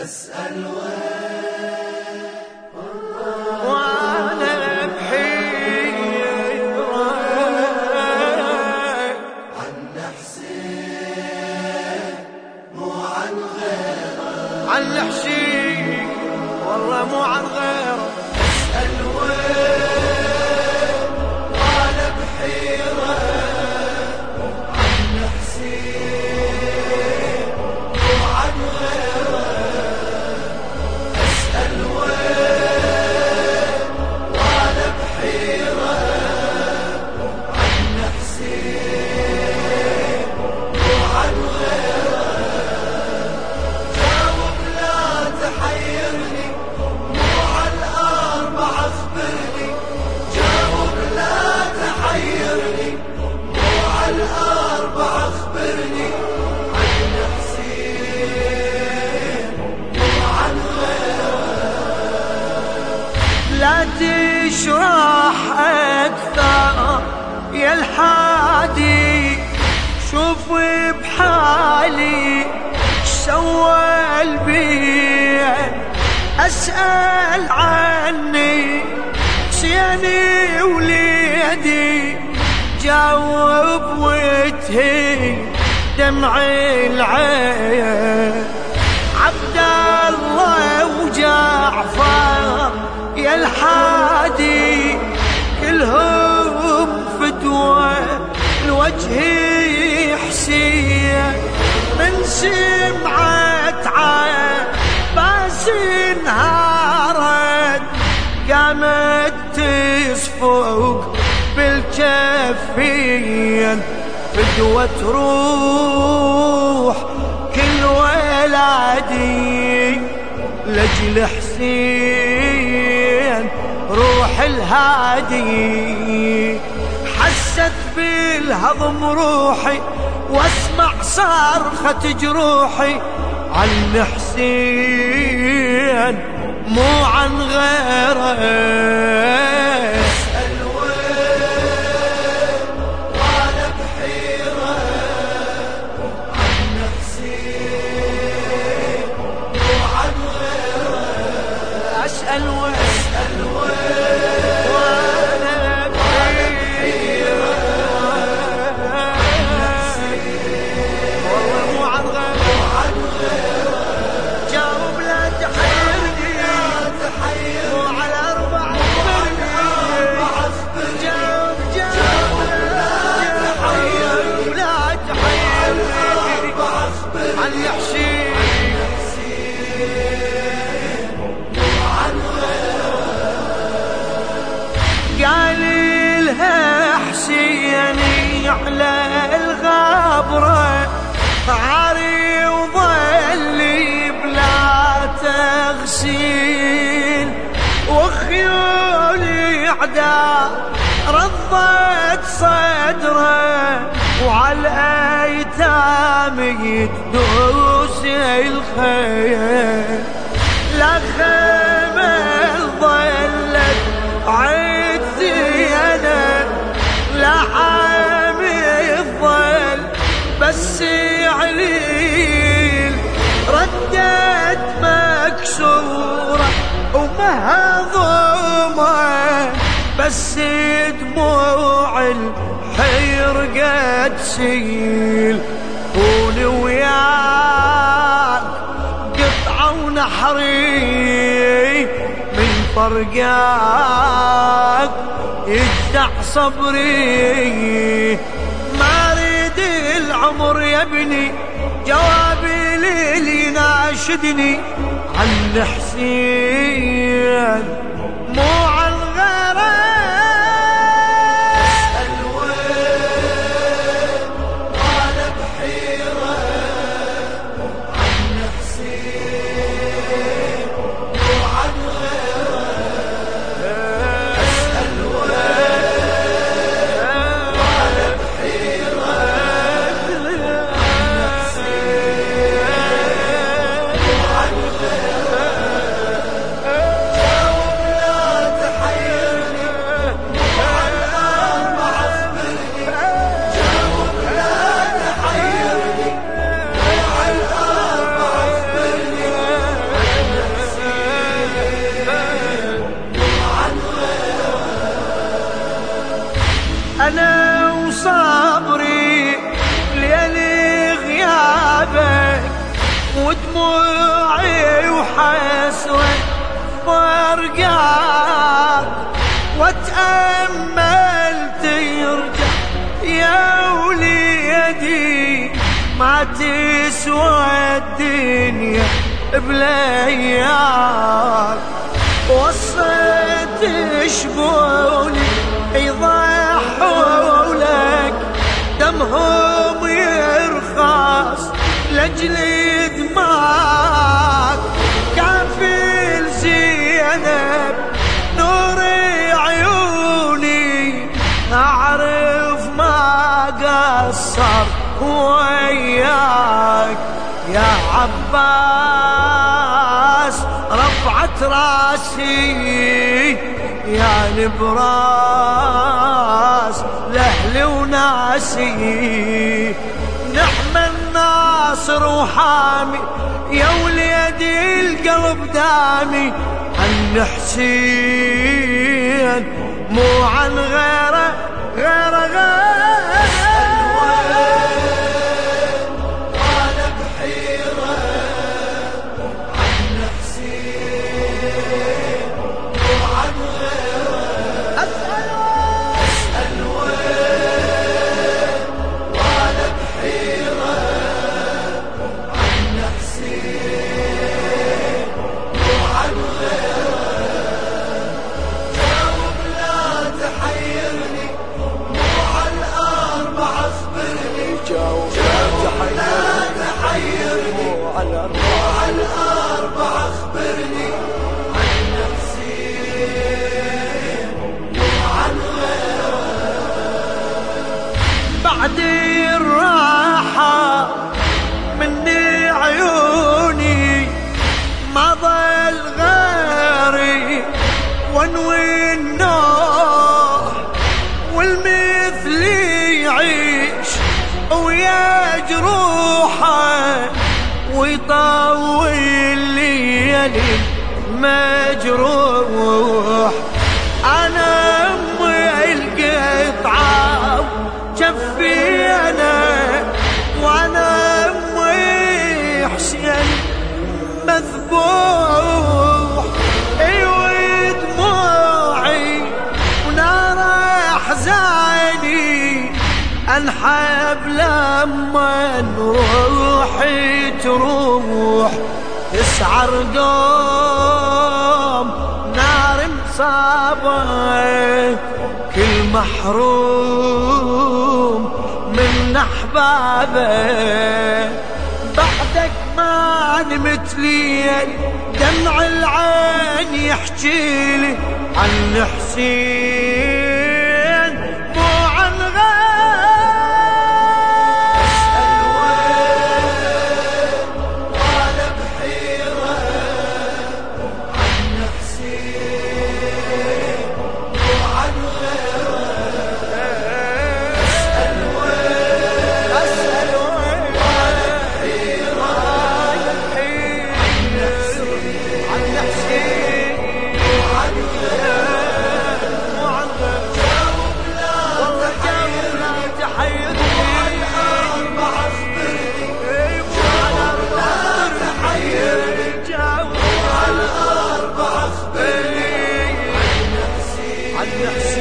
أسأل وين وأنا بحيرة عن حسين مو عن غيره، عن حسين والله مو عن غيره. أسأل وين وأنا بحيرة عن حسين مو عن غيره. أسأل وين وأنا بحيرة عن حسين مو عن غيره. جاوب لا تحيرني، مو على الأربع أخبرني. جاوب لا تحيرني، مو على الأربع أخبرني. عن حسين مو عن غيره. لا تشرح أكثر يا الحادي، شوف بحالي شسوى البيع. أسأل عني سياني وليدي، جاوب وتهي دمع العين. عبد الله وجعفر يا الحادي كلهم فدوى الوجه حسين. من سمعت عباس انهارت، قامت تصفق بالكفين. فدوى تروح كل ولادي لجل حسين روح الهادي. حست بالهضم روحي واسمع صرخة جروحي. عن حسين مو عن غيره. أسأل وين وأنا بحيرة عن حسين مو عن غيره. أسأل وين على الغابرة عاري وظلي بلا تغسيل. وخيولي عدا رضت صدره، وعلى الأيتام يدوس الخيل. لا خمل ظلت عيد زينب، لا بس عليل. ردت مكسورة ومهضومة، بس دموع الحير قد سيل. قولي وياك قطعة ونحري، من فرقاك يجدع صبري. العمر يا ابني جوابي للي ناشدني. عن حسين مو عن غيره. أسأل وين وأنا بحيرة عن حسين مو عن غيره. أسأل وين وأنا بحيرة عن حسين مو عن غيره. جاوب لا أنا وصبري ليلي غيابك ودموعي وحسرة فرقاك، واتأمل ترجع يا وليدي ما تسوى الدنيا بلياك. وصيت شبوني يضحوا لك دمهم يرخص لأجل دماك، كافل زينب نور عيوني أعرف ما قصر وياك. يا عباس رفعت راسي يا نبراس لأهلي وناسي، نعم الناصر وحامي يا وليدي القلب دامي، عن حسين مو عن غيره غيره. بعد الراحة مني عيوني ما ضل غيري وانوي النوح، والمثل يعيش ويا جروحه ويطول ليالي مجروح. أنا أمي القطعة جفي أنا وأنا أمي حسين مذبوح، أيوة دموعي ونار أحزاني أنحب لما روحي تروح، تسعر دوم نار مصابة كل محروم من أحبابه. بعدك ما نمت ليل دمع العين يحكيلي عن حسين مو عن غير.